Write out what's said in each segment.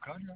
là.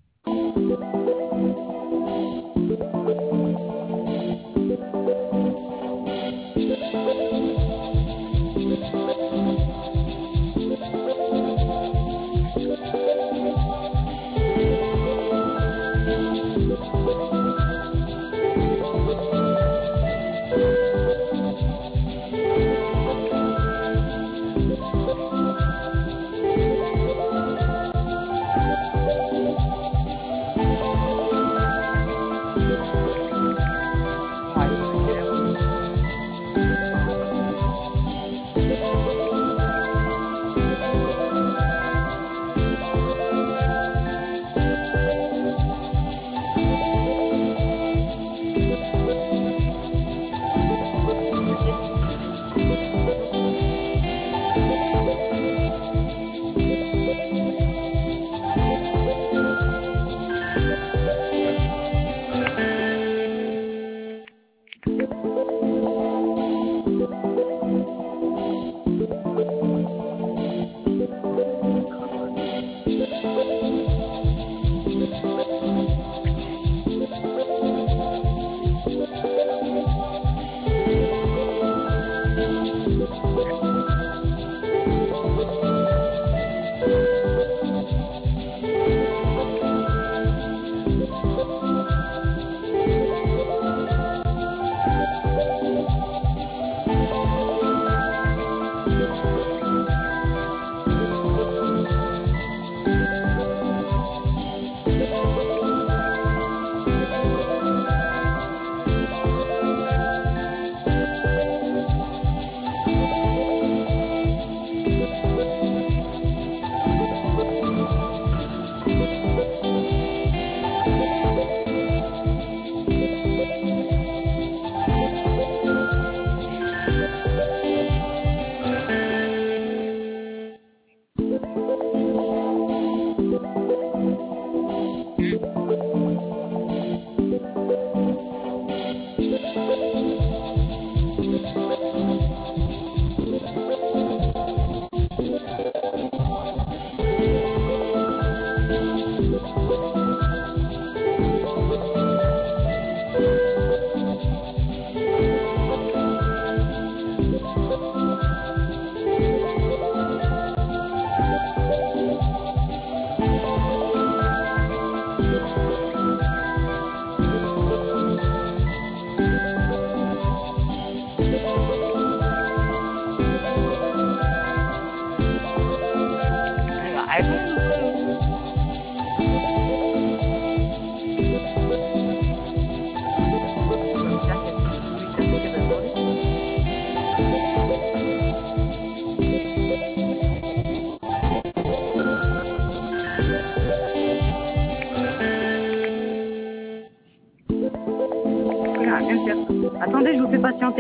Attendez, je vous fais patienter.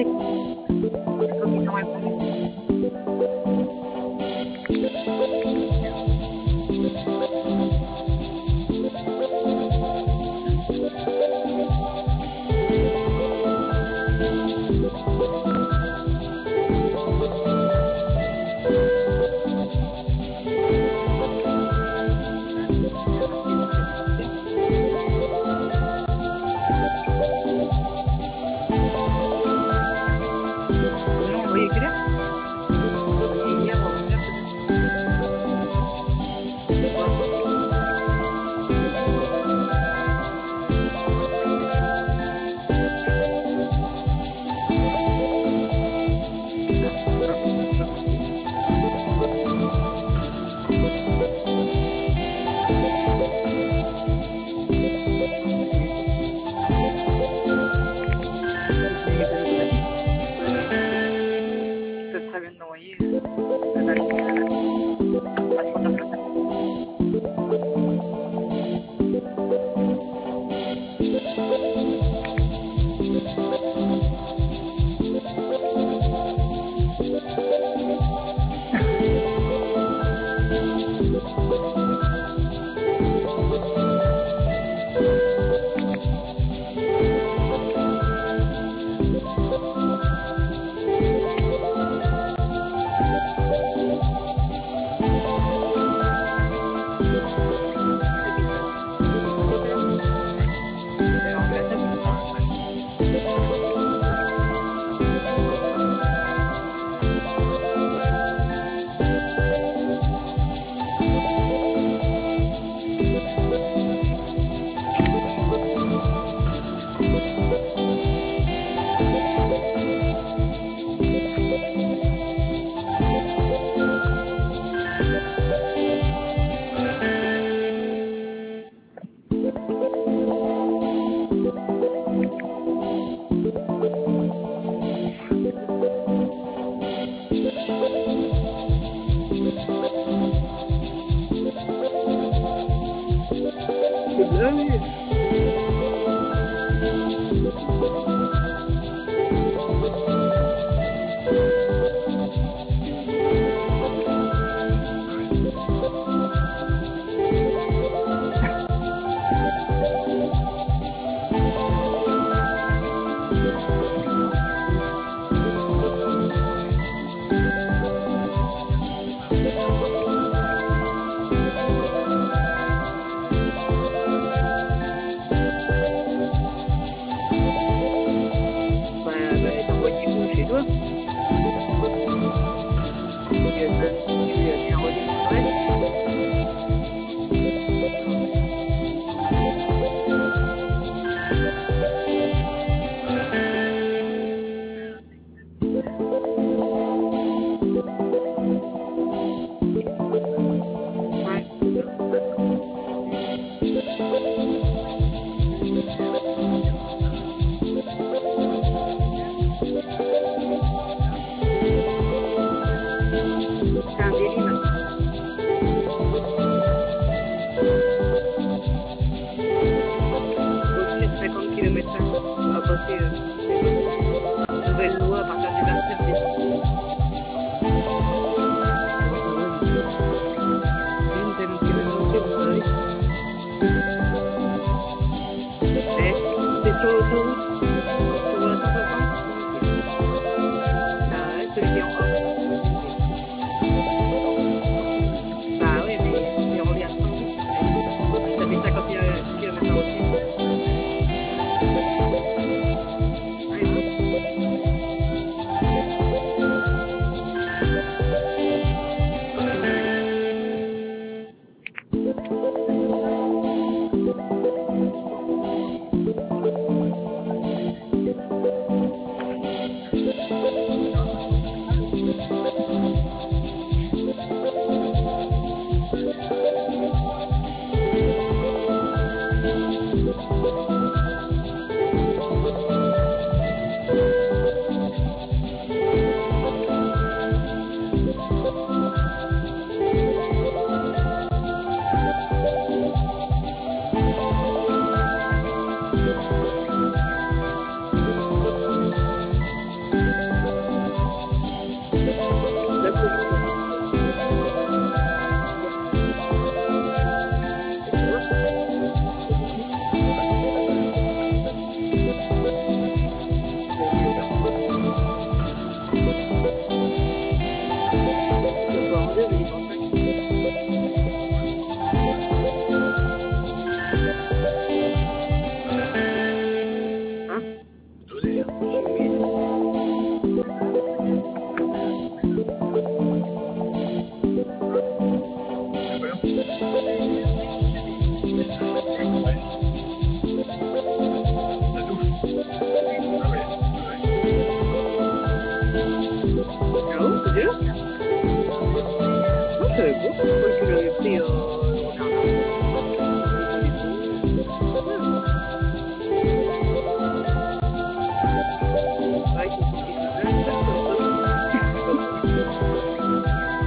Il faut qu'ils ont répondu. Non, vous voyez clair? Hier, ils peuvent très bien l'envoyer. Ah oui. Bah, t'envoyer où chez toi? Tu viens relire mon adresse? Ouais, c'est un délit maintenant. Au-dessus de 50 km/h, on va passer une nouvelle loi à partir du 29 décembre. Tellement qu'il y a même aussi, on va aller. Mais t'es sur l'autoroute, sur la 160, ça reste celui qui est en haut. Bah oui, mais il revient à 110. Ça fait 50 km/h aussi. La police. Le bordel, il est en train. Hein? Ah bon, c'est dur? Non, je savais pas. Je croyais que tu l'avais pris au Ouais, il faut qu'il se fasse comme ça.